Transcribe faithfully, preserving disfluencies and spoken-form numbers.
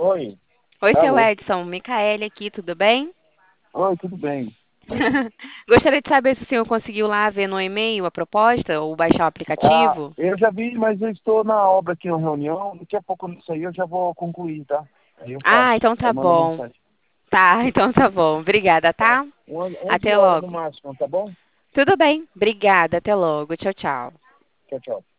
Oi, Oi, seu alô. Edson, Micaele aqui, tudo bem? Oi, tudo bem? Gostaria de saber se o senhor conseguiu lá ver no e-mail a proposta ou baixar o Ah, aplicativo. eu já vi, mas eu estou na obra aqui, na reunião. Daqui a pouco nisso aí eu já vou concluir, tá? Aí eu Ah, faço. então Aí tá manda bom. mensagem, Tá, então tá bom. Obrigada, tá? tá? Onze onze Até horas no logo. máximo, tá bom? Tudo bem. Obrigada, até logo. Tchau, tchau. Tchau, tchau.